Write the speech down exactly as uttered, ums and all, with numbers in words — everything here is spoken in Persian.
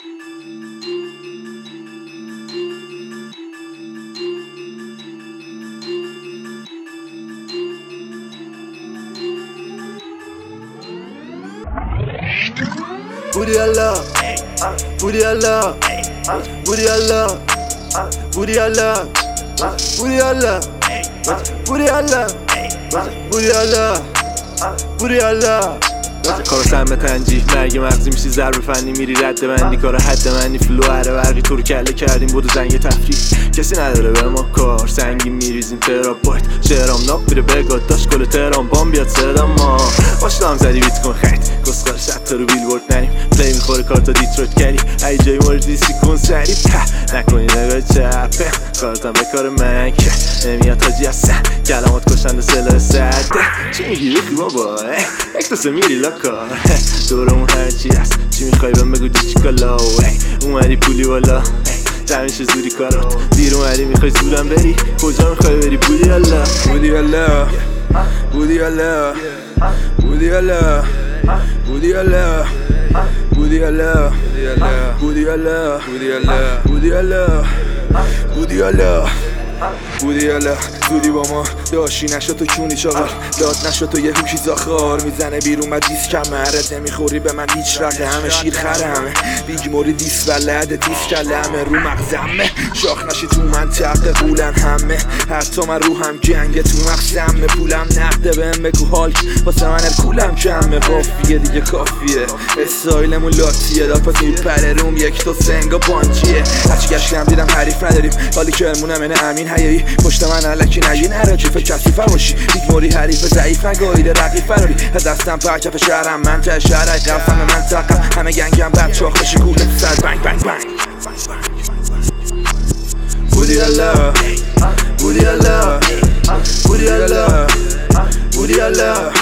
Booty Allah, booty Allah, booty Allah, booty Allah, booty Allah, booty Allah, booty Allah, booty Allah. کارو سمت تنجیح مرگ مغزی میشی ضرب فنی میری رد بندی کار حد منی فلو هره برقی تو رو کله کردیم بودو زنگ تفریح کسی نداره به ما کار سنگی میریزیم ترابایت شهرام ناب بیره بگاد داشت کل تهران بام بیاد صدا ما باشتام زدی بیت کن خرید کسکار شد تا رو بیلبورد نریم پلی میخوره کارتا دیترویت کردی ای جای مورد دیسی کن سری په نکنی نگاه چپه کارتم به کار من که نمیاد حاجی هستن کلمات کشنده سلاح سرده چی میگی بخی بابا یک دوسته میری لاکار دورمون هرچی هست چی میخوای بهم بگو دی چیکالا اومدی پولی والا همیشه زوری کارات دیر اومدی میخوای زورم بری کجا میخوای بری بودی الله بودی الله بودی الله بودی الله بودی الله بودی الله بودی الله بودی الله بودی الله بودی الله بودی الله زودی با ما داشتی نشد تو کونی چاقال داد نشد تو یه هوشی زاخار میزنه بیرون و دیس کمرت نمیخوری به من هیچ رقه همه شیر خره همه بیگ موری دیس ولده دیس کله همه رو مغزمه شاخ نشی تو منطقه قولن همه حتی من روحم جنگه تو مغزمه پولم نقده بهم بگو هالک واسه من کولم کمه قافیه دیگه کافیه استایلمون لاتیه داد پس میپره روم یک تو سنگا پانچیه هرچی گشتم دیدم حریف نداریم حالی که المونم اینه امین حیایی پشت من علکی نگی نراجی فکر کسیفه باشی بیگ موری حریف ضعیف نگاهیده رقیب فراری از دستم پرکف شهرم من ته شهر قفم منطقم همه گنگم بد چاخ بشی کوله تو سر بنگ بنگ بنگ بودی الله بودی الله بودی الله بودی الله